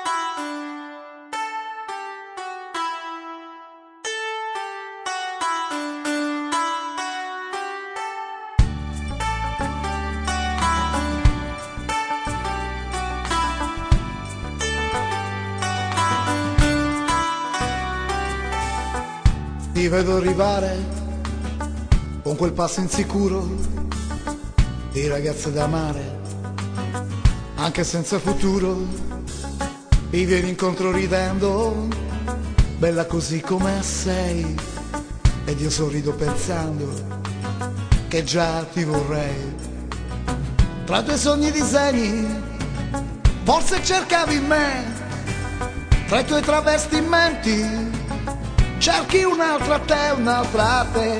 Ti vedo arrivare con quel passo insicuro di ragazze da amare, anche senza futuro. Mi vieni incontro ridendo, bella così come sei, ed io sorrido pensando che già ti vorrei. Tra i tuoi sogni e disegni, forse cercavi me, tra i tuoi travestimenti cerchi un'altra te, un'altra te.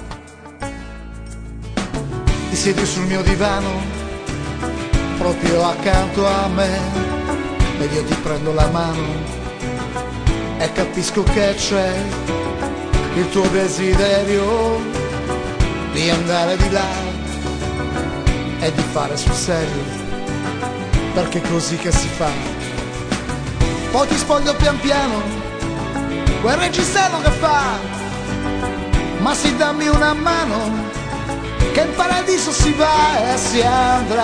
Ti siedi sul mio divano, proprio accanto a me, ed io ti prendo la mano e capisco che c'è il tuo desiderio di andare di là e di fare sul serio, perché è così che si fa. Poi ti spoglio pian piano, quel reggiseno che fa, ma sì, dammi una mano, che in paradiso si va e si andrà.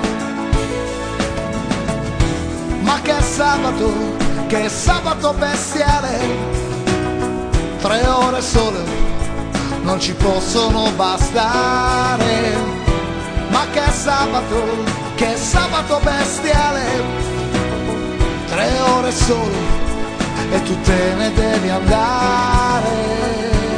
Ma che sabato bestiale, 3 ore sole non ci possono bastare. Ma che sabato bestiale, 3 ore sole e tu te ne devi andare.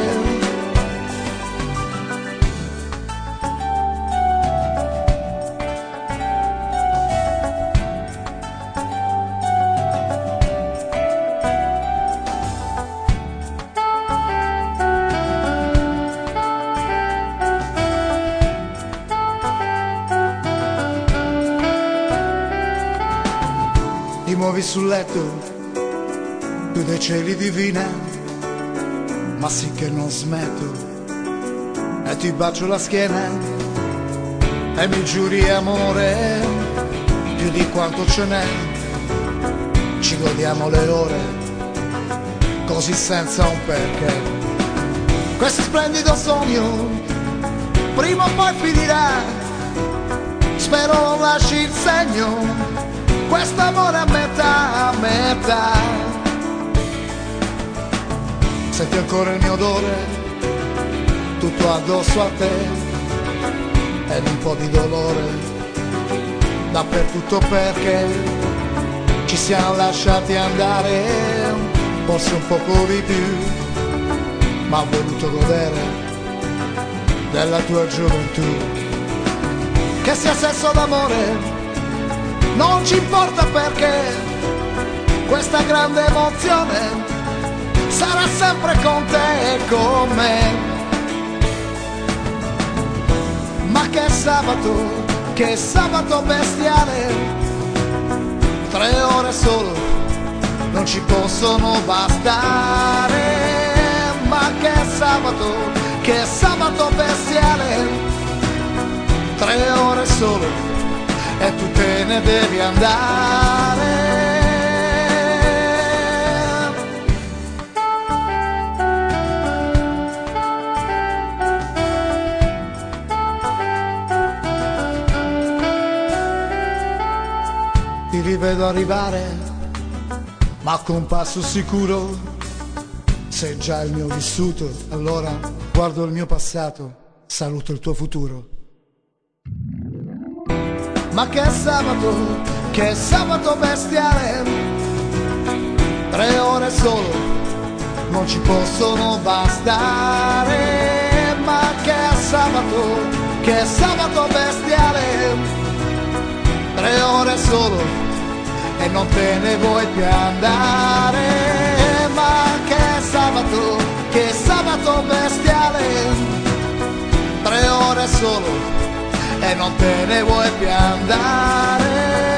Ti muovi sul letto più dei cieli divina, ma sì che non smetto, e ti bacio la schiena e mi giuri amore più di quanto ce n'è. Ci godiamo le ore così senza un perché. Questo splendido sogno prima o poi finirà, spero non lasci il segno, questo amore a metà, a metà. Senti ancora il mio odore, tutto addosso a te, ed un po' di dolore dappertutto, perché ci siamo lasciati andare, forse un poco di più, ma ho voluto godere della tua gioventù. Che sia sesso d'amore non ci importa, perché questa grande emozione sarà sempre con te e con me. Ma che sabato bestiale, 3 ore solo non ci possono bastare. Ma che sabato bestiale, 3 ore solo e tu te ne devi andare. Ti rivedo arrivare, ma con un passo sicuro. Sei già il mio vissuto, allora guardo il mio passato, saluto il tuo futuro. Ma che sabato bestiale, 3 ore solo non ci possono bastare. Ma che sabato bestiale, 3 ore solo e non te ne vuoi più andare. Ma che sabato bestiale, 3 ore solo e non te ne vuoi più andare.